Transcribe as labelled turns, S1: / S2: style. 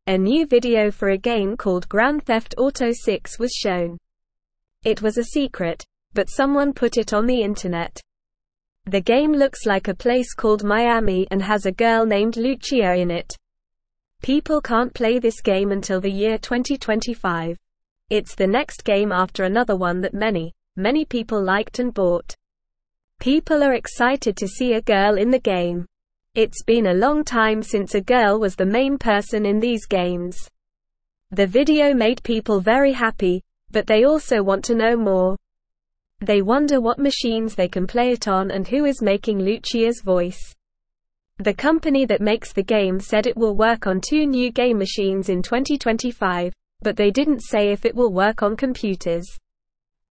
S1: A new video for a game called Grand Theft Auto 6 was shown. It was a secret, but someone put it on the internet. The game looks like a place called Miami and has a girl named Lucia in it. People can't play this game until the year 2025. It's the next game after another one that many people liked and bought. People are excited to see a girl in the game. It's been a long time since a girl was the main person in these games. The video made people very happy, but they also want to know more. They wonder what machines they can play it on and who is making Lucia's voice. The company that makes the game said it will work on 2 new game machines in 2025, but they didn't say if it will work on computers.